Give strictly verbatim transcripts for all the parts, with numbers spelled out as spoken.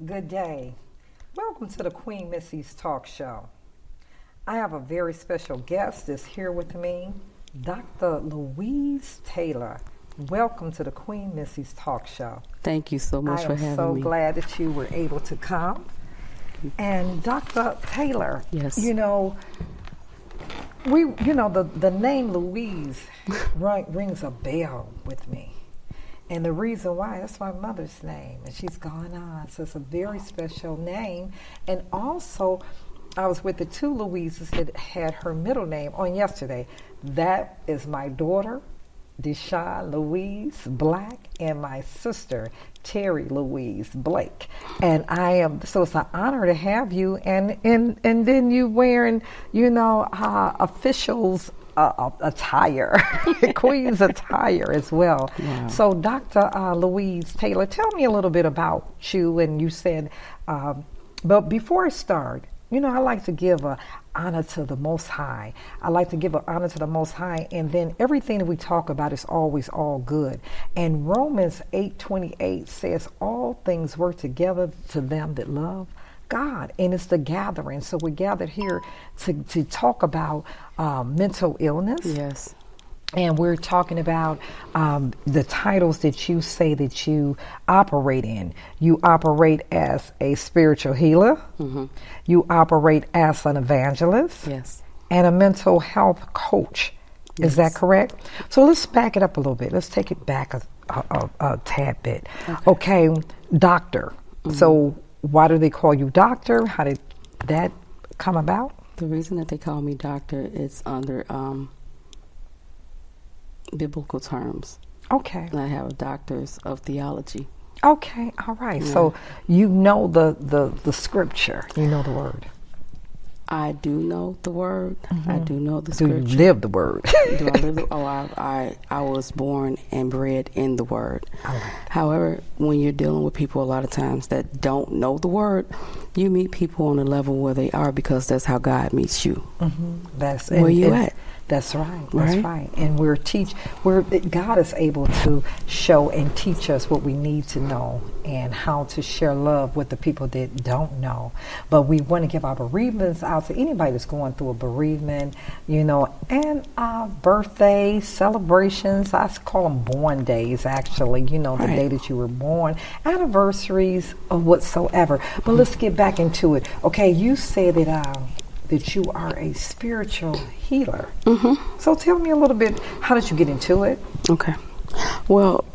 Good day. Welcome to the Queen Missy's Talk Show. I have a very special guest that's here with me, Doctor Louise Taylor. Welcome to the Queen Missy's Talk Show. Thank you so much for having me. I am so glad that you were able to come. And Doctor Taylor, yes, you know, we, you know, the, the name Louise ring, rings a bell with me. And the reason why, that's my mother's name, and she's gone on. So it's a very special name. And also, I was with the two Louises that had her middle name on yesterday. That is my daughter, Deshawn Louise Black, and my sister, Terry Louise Blake. And I am, so it's an honor to have you. And and, and then you wearing, you know, uh, officials Uh, attire, Queen's attire as well. Wow. So Doctor Uh, Louise Taylor, tell me a little bit about you. And you said, um, but before I start, you know, I like to give a honor to the Most High. I like to give an honor to the Most High, and then everything that we talk about is always all good. And Romans eight twenty-eight says, all things work together to them that love God, and it's the gathering. So we're gathered here to, to talk about um, mental illness. Yes. And we're talking about um, the titles that you say that you operate in. You operate as a spiritual healer. Mm-hmm. You operate as an evangelist. Yes. And a mental health coach. Yes. Is that correct? So let's back it up a little bit. Let's take it back a, a, a, a tad bit. Okay, okay, doctor. Mm-hmm. So why do they call you doctor? How did that come about? The reason that they call me doctor is under um, biblical terms. Okay. I have a doctor's of theology. Okay, all right. Yeah. So you know the, the, the scripture. You know the word. I do know the word. Mm-hmm. I do know the do scripture. Do you live the word? do I live the, oh, I, I, I was born and bred in the word. Right. However, when you're dealing with people a lot of times that don't know the word, you meet people on a level where they are because that's how God meets you. Mm-hmm. That's where and, you and, at. That's right. That's right. right. And we're teach. We're God is able to show and teach us what we need to know and how to share love with the people that don't know. But we want to give our bereavements out to anybody that's going through a bereavement, you know, and uh, birthdays, celebrations. I call them born days, actually. You know, the right. day that you were born, anniversaries or whatsoever. But mm-hmm. let's get back into it. Okay, you said that. Uh, that you are a spiritual healer. Mm-hmm. So tell me a little bit, how did you get into it? Okay. Well,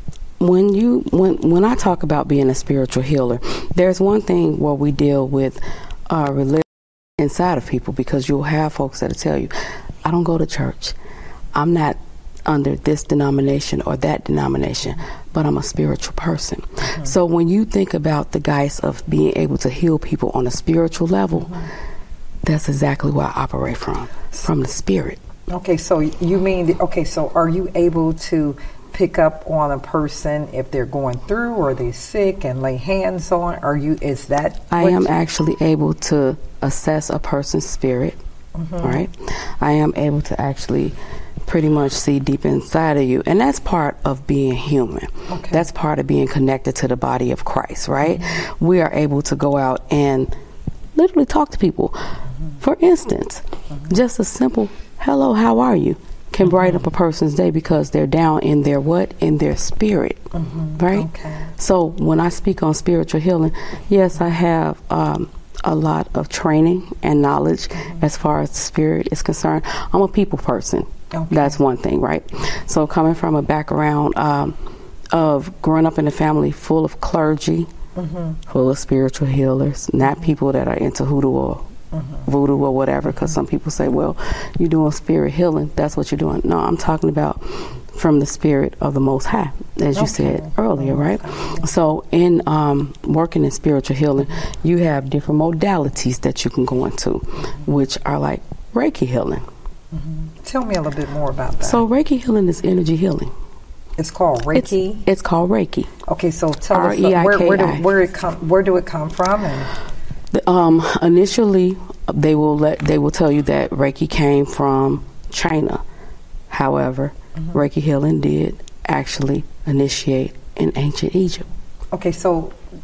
when you when when I talk about being a spiritual healer, there's one thing where we deal with uh, religion inside of people, because you'll have folks that'll tell you, I don't go to church. I'm not under this denomination or that denomination, but I'm a spiritual person. Mm-hmm. So when you think about the guise of being able to heal people on a spiritual level, mm-hmm. that's exactly where I operate from, from the spirit. Okay, so you mean, okay, so are you able to pick up on a person if they're going through or they're sick and lay hands on? Are you, is that? I am actually able to assess a person's spirit, mm-hmm. right? I am able to actually pretty much see deep inside of you. And that's part of being human. Okay. That's part of being connected to the body of Christ, right? Mm-hmm. We are able to go out and literally talk to people. Mm-hmm. For instance, mm-hmm. just a simple hello, how are you can mm-hmm. brighten up a person's day because they're down in their what? In their spirit, mm-hmm. right? Okay. So when I speak on spiritual healing, yes, I have um, a lot of training and knowledge mm-hmm. as far as the spirit is concerned. I'm a people person. Okay. That's one thing, right? So coming from a background um, of growing up in a family full of clergy, mm-hmm. full of spiritual healers, not mm-hmm. people that are into hoodoo or mm-hmm. voodoo or whatever, because some people say, well, you're doing spirit healing, that's what you're doing. No, I'm talking about from the spirit of the Most High, as you okay. said earlier, right? Okay. So in um, working in spiritual healing, you have different modalities that you can go into, mm-hmm. which are like Reiki healing. Mm-hmm. Tell me a little bit more about that. So Reiki healing is energy healing. It's called Reiki? It's, it's called Reiki. Okay, so tell us, uh, where, where, do, where, it come, where do it come from? And the, um, initially, they will let they will tell you that Reiki came from China. However, mm-hmm. Reiki healing did actually initiate in ancient Egypt. Okay, so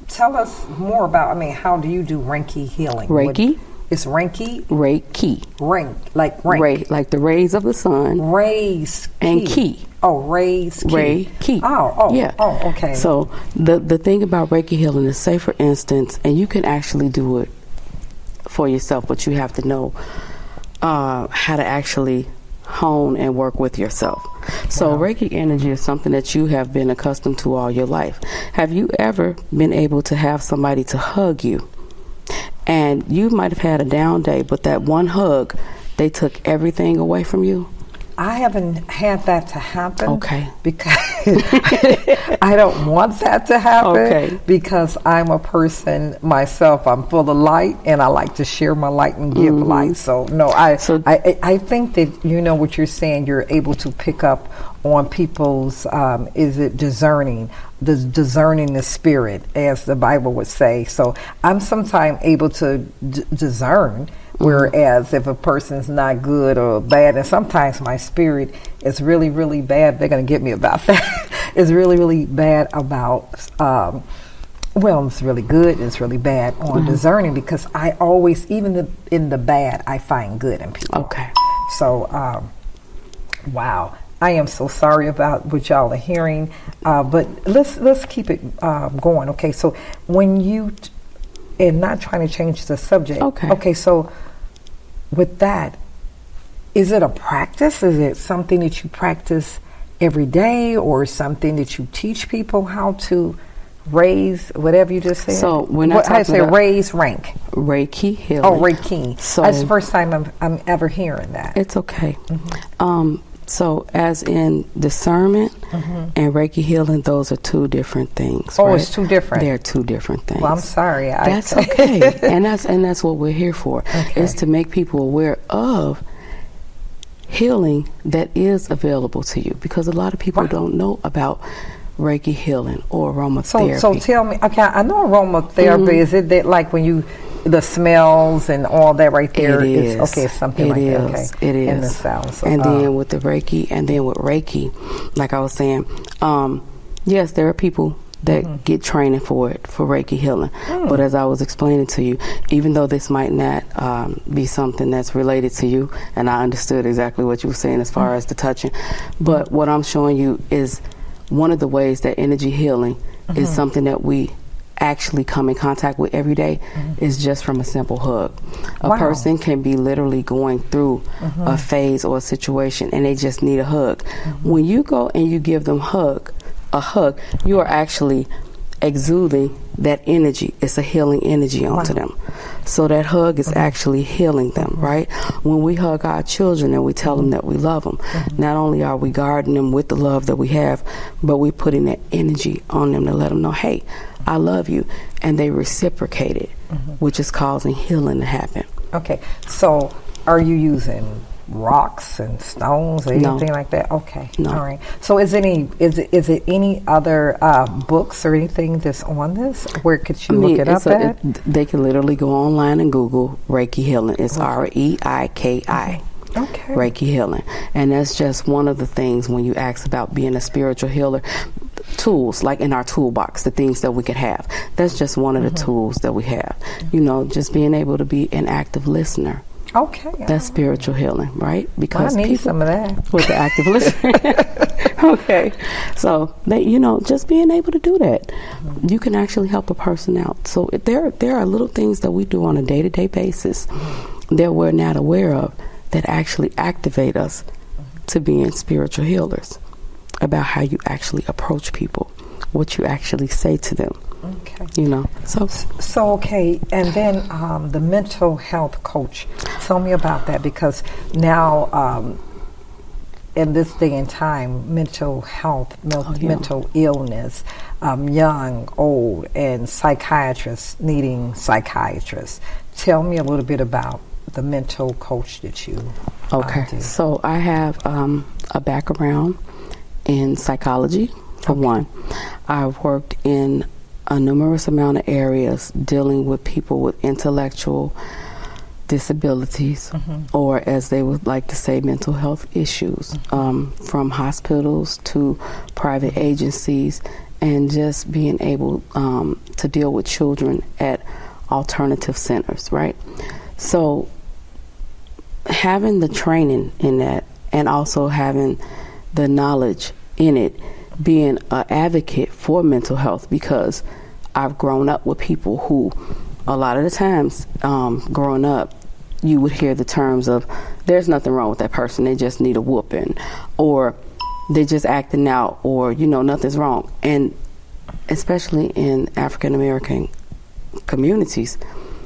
tell us more about, I mean, how do you do Reiki healing? Reiki. What, it's Reiki? Reiki. Rank, like rank. Ray, like the rays of the sun. Rays. And ki. Oh, rays. Ki. Reiki. Oh, oh, yeah. Oh, okay. So the the thing about Reiki healing is, say for instance, and you can actually do it for yourself, but you have to know uh, how to actually hone and work with yourself. So wow. Reiki energy is something that you have been accustomed to all your life. Have you ever been able to have somebody to hug you? And you might have had a down day, but that one hug, they took everything away from you? I haven't had that to happen. Okay. Because I don't want that to happen. Okay. Because I'm a person myself. I'm full of light, and I like to share my light and give mm-hmm. light. So no, I, so I I think that you know what you're saying. You're able to pick up on people's. Um, is it discerning? The discerning the spirit, as the Bible would say. So I'm sometimes able to d- discern. Whereas if a person's not good or bad, and sometimes my spirit is really, really bad, they're going to get me about that. It's really, really bad about, um, well, it's really good and it's really bad on mm-hmm. discerning, because I always, even the, in the bad, I find good in people. Okay. So, um, wow. I am so sorry about what y'all are hearing, uh, but let's let's keep it um, going. Okay, so when you, t- and not trying to change the subject. Okay. Okay, so with that, is it a practice? Is it something that you practice every day, or something that you teach people how to raise, whatever you just said? So when what, I say about raise rank. Reiki healing. Oh, Reiki. So that's the first time I'm, I'm ever hearing that. It's okay. Mm-hmm. Um, so as in discernment mm-hmm. and Reiki healing, those are two different things. Oh, right? It's two different. They're two different things. Well, I'm sorry. I that's okay, and that's and that's what we're here for. Okay. Is to make people aware of healing that is available to you, because a lot of people wow. don't know about Reiki healing or aromatherapy. So, so tell me. Okay, I know aromatherapy. Mm-hmm. Is it that like when you the smells and all that right there? It is. It's, okay, it's something it like is. that. Okay, it is. And the sounds. And uh, then with the Reiki, and then with Reiki, like I was saying, um, yes, there are people that mm-hmm. get training for it, for Reiki healing. Mm. But as I was explaining to you, even though this might not um, be something that's related to you, and I understood exactly what you were saying as far mm. as the touching, but what I'm showing you is one of the ways that energy healing mm-hmm. is something that we actually come in contact with every day mm-hmm. is just from a simple hug. A wow. person can be literally going through mm-hmm. a phase or a situation, and they just need a hug. Mm-hmm. When you go and you give them hug, a hug, you are actually exuding that energy. It's a healing energy onto wow. them. So that hug is mm-hmm. actually healing them, mm-hmm. right? When we hug our children and we tell them that we love them, mm-hmm. not only are we guarding them with the love that we have, but we're putting that energy on them to let them know, hey, I love you. And they reciprocate it, mm-hmm. which is causing healing to happen. Okay. So are you using rocks and stones or anything no. like that? Okay. No. All right. So is any is it is it any other uh, books or anything that's on this? Where could you I mean, look it up a, at? It, they can literally go online and Google Reiki healing. It's okay. R E I K I. Okay. Reiki healing. And that's just one of the things when you ask about being a spiritual healer. Tools, like in our toolbox, the things that we could have. That's just one of the mm-hmm. tools that we have. Mm-hmm. You know, just being able to be an active listener. Okay. That's spiritual healing, right? Because well, I need people, some of that. With the active listener. Okay. So, they, you know, just being able to do that, mm-hmm. you can actually help a person out. So there, there are little things that we do on a day-to-day basis mm-hmm. that we're not aware of that actually activate us mm-hmm. to being spiritual healers, about how you actually approach people, what you actually say to them. Okay. You know, so. So, okay, and then um, the mental health coach. Tell me about that, because now, um, in this day and time, mental health, mel- oh, yeah. mental illness, um, young, old, and psychiatrists needing psychiatrists. Tell me a little bit about the mental coach that you Okay, uh, do. So I have um, a background in psychology, for okay. one. I've worked in a numerous amount of areas dealing with people with intellectual disabilities, mm-hmm. or as they would like to say, mental health issues, mm-hmm. um, from hospitals to private agencies and just being able um, to deal with children at alternative centers, right? So having the training in that and also having the knowledge in it, being an advocate for mental health, because I've grown up with people who a lot of the times um, growing up, you would hear the terms of, there's nothing wrong with that person, they just need a whooping, or they're just acting out, or, you know, nothing's wrong. And especially in African American communities,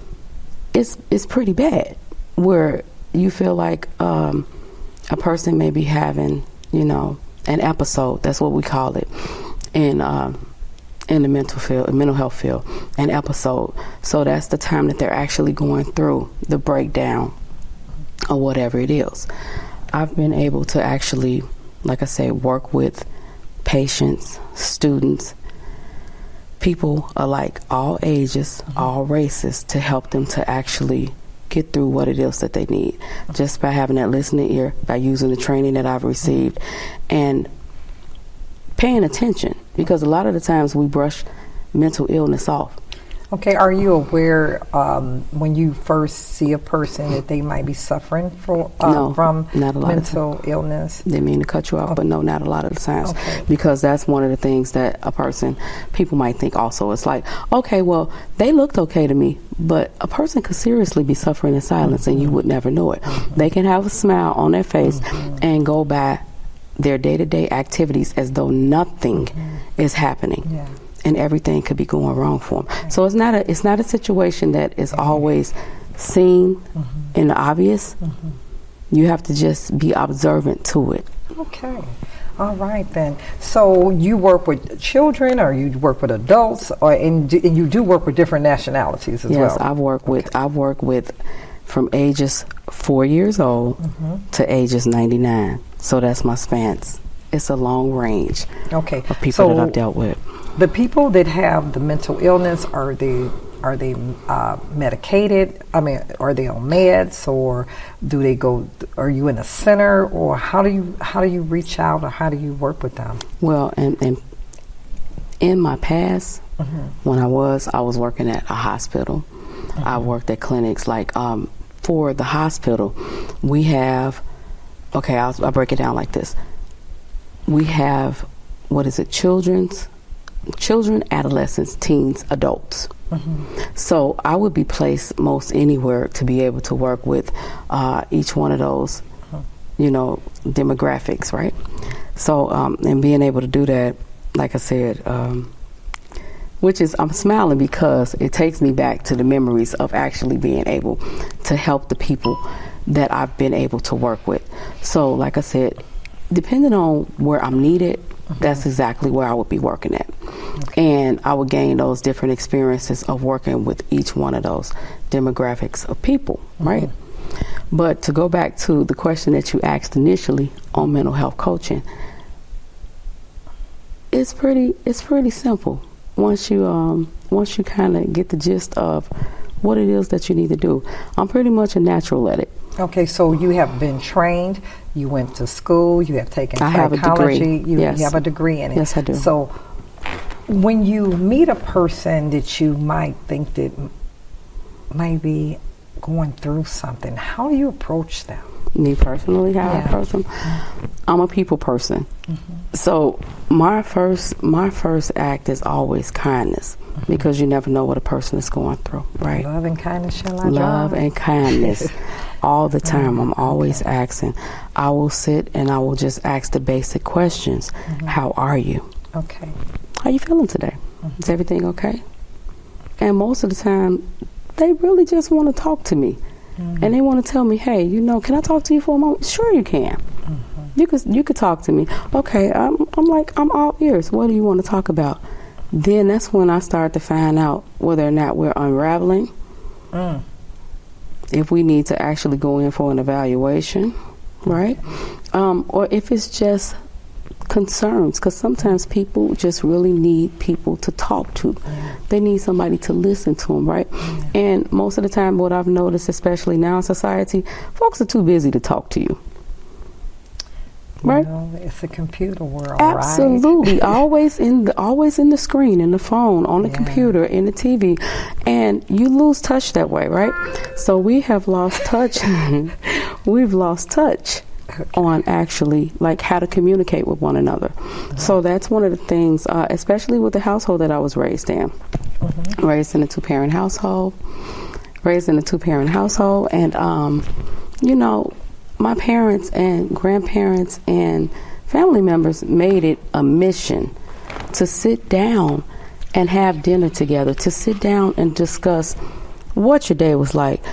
it's it's pretty bad, where you feel like um, a person may be having, you know, an episode. That's what we call it in uh, in the mental field, mental health field, an episode. So that's the time that they're actually going through the breakdown or whatever it is. I've been able to actually, like I say, work with patients, students, people alike, all ages, mm-hmm. all races, to help them to actually get through what it is that they need, just by having that listening ear, by using the training that I've received, and paying attention, because a lot of the times we brush mental illness off. Okay, are you aware um, when you first see a person that they might be suffering for, uh, no, from not a lot mental of illness? Didn't mean to cut you off, okay. but no, not a lot of the times. Okay. Because that's one of the things that a person, people might think also. It's like, okay, well, they looked okay to me, but a person could seriously be suffering in silence, mm-hmm. and you would never know it. Mm-hmm. They can have a smile on their face mm-hmm. and go by their day-to-day activities as though nothing mm-hmm. is happening. Yeah. And everything could be going wrong for them. So it's not a it's not a situation that is always seen mm-hmm. in the obvious. Mm-hmm. You have to just be observant to it. Okay. All right then. So you work with children, or you work with adults, or and, do, and you do work with different nationalities as yes, well? Yes, I've worked with okay. I've worked with from ages four years old mm-hmm. to ages ninety-nine. So that's my spans. It's a long range okay. of people so that I've dealt with. The people that have the mental illness, are they are they uh, medicated? I mean, are they on meds, or do they go? Are you in a center, or how do you how do you reach out, or how do you work with them? Well, and, and in my past, mm-hmm. when I was I was working at a hospital. Mm-hmm. I worked at clinics. Like um, for the hospital, we have. Okay, I'll, I'll break it down like this. We have, what is it? Children's. Children, adolescents, teens, adults. Mm-hmm. So I would be placed most anywhere to be able to work with uh, each one of those, uh-huh. you know, demographics, right? So, um, and being able to do that, like I said, um, which is, I'm smiling because it takes me back to the memories of actually being able to help the people that I've been able to work with. So, like I said, depending on where I'm needed, mm-hmm. that's exactly where I would be working at. Okay. And I would gain those different experiences of working with each one of those demographics of people, mm-hmm. right? But to go back to the question that you asked initially on mental health coaching, it's pretty it's pretty simple. Once you um once you kind of get the gist of what it is that you need to do. I'm pretty much a natural at it. Okay, so you have been trained, you went to school, you have taken I psychology, have a degree. You, yes. you have a degree in it. Yes, I do. So when you meet a person that you might think that might be going through something, how do you approach them? Me personally, how yeah. I approach them? I'm a people person. Mm-hmm. So my first my first act is always kindness, mm-hmm. because you never know what a person is going through, right? Love and kindness shall I Love drive? and kindness. All the time. I'm always okay. asking. I will sit and I will just ask the basic questions. Mm-hmm. How are you? Okay. How you feeling today? Mm-hmm. Is everything okay? And most of the time, they really just want to talk to me. Mm-hmm. And they want to tell me, hey, you know, can I talk to you for a moment? Sure you can. Mm-hmm. You could you could talk to me. Okay, I'm, I'm like, I'm all ears. What do you want to talk about? Then that's when I start to find out whether or not we're unraveling. Mm. If we need to actually go in for an evaluation, right? Um, or if it's just concerns, because sometimes people just really need people to talk to. Yeah. They need somebody to listen to them, right? Yeah. And most of the time, what I've noticed, especially now in society, folks are too busy to talk to you. Right, you know, it's a computer world. Absolutely, right? always in the always in the screen, in the phone, on the yeah. computer, in the T V, and you lose touch that way, right? So we have lost touch. We've lost touch okay. on actually like how to communicate with one another. Mm-hmm. So that's one of the things, uh, especially with the household that I was raised in. Mm-hmm. Raised in a two-parent household. Raised in a two-parent household, and um, you know. My parents and grandparents and family members made it a mission to sit down and have dinner together, to sit down and discuss what your day was like.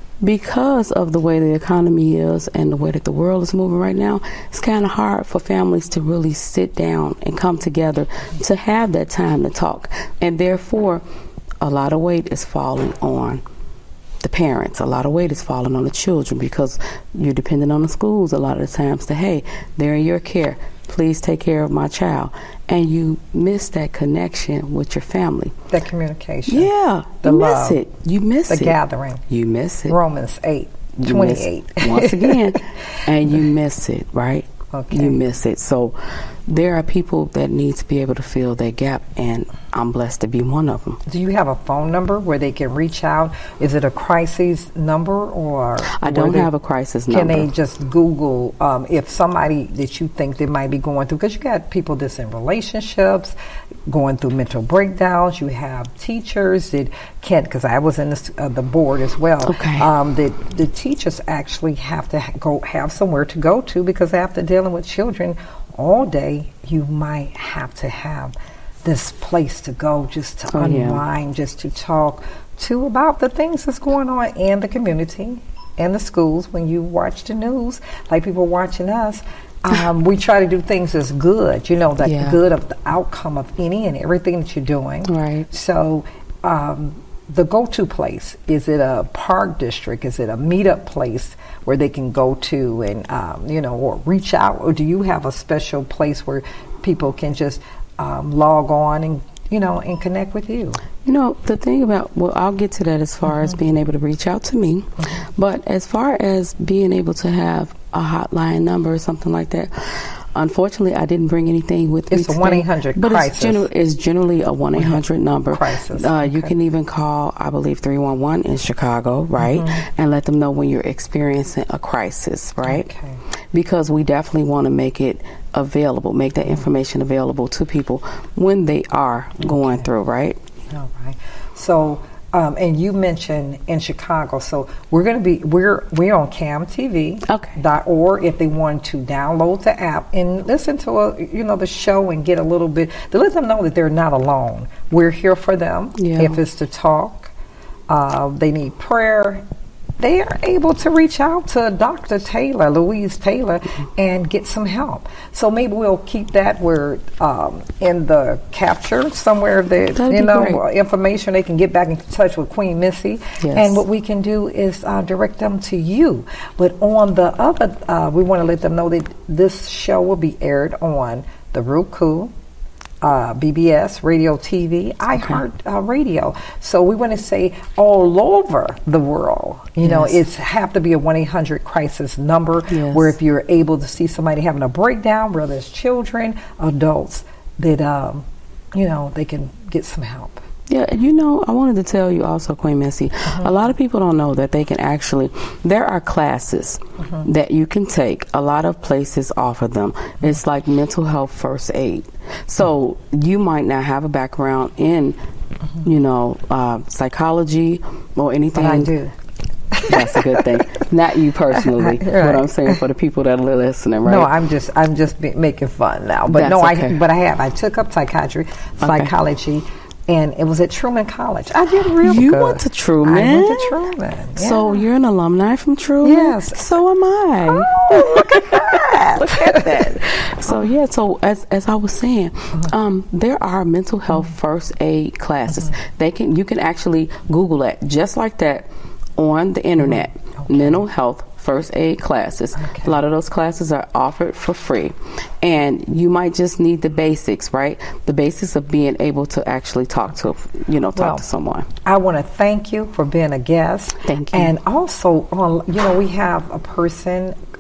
Because of the way the economy is and the way that the world is moving right now, it's kind of hard for families to really sit down and come together to have that time to talk. And therefore, a lot of weight is falling on the parents. A lot of weight is falling on the children because you're dependent on the schools a lot of the times to, hey, they're in your care. Please take care of my child. And you miss that connection with your family. That communication. Yeah. The you love. miss it. You miss the it. The gathering. You miss it. Romans eight twenty-eight. Once again. And you miss it, right? Okay. You miss it. So there are people that need to be able to fill that gap, and I'm blessed to be one of them. Do you have a phone number where they can reach out? Is it a crisis number, or I don't have a crisis number. Can they just Google um, if somebody that you think they might be going through? Because you got people that's in relationships, going through mental breakdowns. You have teachers that can't, because I was in this, uh, the board as well. Okay. Um, that the teachers actually have to ha- go have somewhere to go to, because after dealing with children all day, you might have to have this place to go just to oh, unwind, yeah. just to talk to about the things that's going on in the community and the schools. When you watch the news, like people watching us, um, we try to do things as good, you know, the yeah. good of the outcome of any and everything that you're doing. Right. So um, the go-to place, is it a park district? Is it a meetup place where they can go to and, um, you know, or reach out? Or do you have a special place where people can just um, log on and, you know, and connect with you? You know, the thing about, well, I'll get to that as far mm-hmm. as being able to reach out to me. Mm-hmm. But as far as being able to have a hotline number or something like that, unfortunately, I didn't bring anything with it's me. It's a one eight hundred but crisis. It's, genu- it's generally a one eight hundred mm-hmm. number. Crisis. Uh, okay. You can even call, I believe, three one one in Chicago, right? Mm-hmm. And let them know when you're experiencing a crisis, right? Okay. Because we definitely want to make it available, make that information available to people when they are going okay. through, right? All right. So, um, and you mentioned in Chicago, so we're going to be, we're we're on cam T V. Okay. Dot, or if they want to download the app and listen to a, you know, the show and get a little bit, to let them know that they're not alone. We're here for them. Yeah. If it's to talk, uh, they need prayer, they are able to reach out to Doctor Taylor, Louise Taylor, and get some help. So maybe we'll keep that where um, in the capture somewhere that, That'd you know, great. information they can get back in touch with Queen Missy. Yes. And what we can do is uh, direct them to you. But on the other, uh, we want to let them know that this show will be aired on the Roku, Uh, B B S, Radio T V, iHeart uh, Radio. So we want to say all over the world. You yes. know, it's have to be a one eight hundred crisis number yes. where if you're able to see somebody having a breakdown, whether it's children, adults, that, um, you know, they can get some help. Yeah, you know, I wanted to tell you also, Queen Missy, mm-hmm. a lot of people don't know that they can actually, there are classes mm-hmm. that you can take. A lot of places offer them. Mm-hmm. It's like mental health first aid. So mm-hmm. you might not have a background in, mm-hmm. you know, uh, psychology or anything. But I do. That's a good thing. Not you personally, right. But I'm saying for the people that are listening, right? No, I'm just I'm just be- making fun now. But That's no, okay. I but I have. I took up psychiatry, psychology. Okay. And it was at Truman College. I did real you good. You went to Truman? I went to Truman. Yeah. So you're an alumni from Truman? Yes. So am I. Oh, look at that. Look at that. So, yeah, so as as I was saying, mm-hmm. um, there are mental health mm-hmm. first aid classes. Mm-hmm. They can You can actually Google it just like that on the internet. Mm-hmm. Okay. Mental health first aid classes. Okay. A lot of those classes are offered for free. And you might just need the basics, right? The basics of being able to actually talk to, you know, talk well, to someone. I want to thank you for being a guest. Thank you. And also, on, you know, we have a person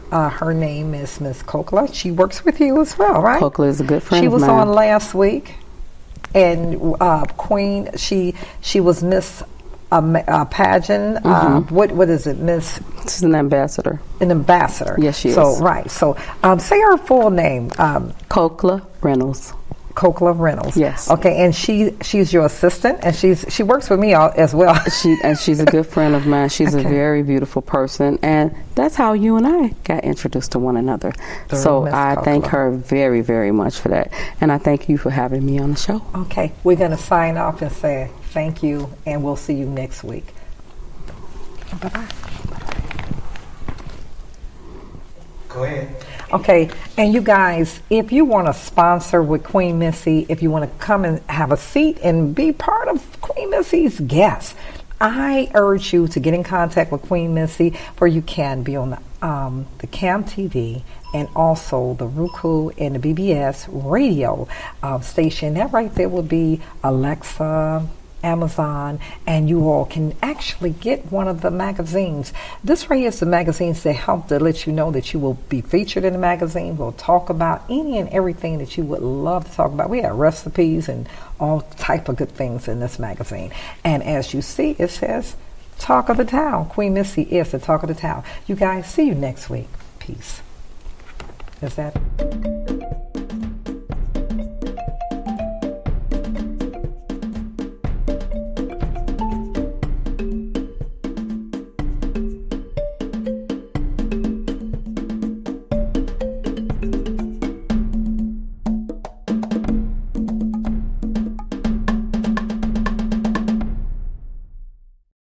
Uh, her name is Miss Kokla. She works with you as well, right? Kokla is a good friend She of was mine. on last week, and uh, Queen. She she was Miss um, uh, pageant. Mm-hmm. Uh, what what is it, Miss? She's an ambassador. An ambassador. Yes, she so, is. So right. So um, say her full name. Um, Kokla Reynolds. Kokla Reynolds. Yes. Okay, and she she's your assistant, and she's she works with me all, as well. She and she's a good friend of mine. She's Okay. a very beautiful person, and that's how you and I got introduced to one another. Through So Miss I Kokla. thank her very, very much for that, and I thank you for having me on the show. Okay, we're going to sign off and say thank you, and we'll see you next week. Bye-bye. Go ahead. Okay, and you guys, if you want to sponsor with Queen Missy, if you want to come and have a seat and be part of Queen Missy's guests, I urge you to get in contact with Queen Missy, where you can be on the, um, the Cam T V and also the Roku and the B B S radio uh, station. That right there will be Alexa, Amazon, and you all can actually get one of the magazines. This right here is the magazines that help to let you know that you will be featured in the magazine. We'll talk about any and everything that you would love to talk about. We have recipes and all type of good things in this magazine. And as you see, it says Talk of the Town. Queen Missy is the Talk of the Town. You guys, see you next week. Peace. Is that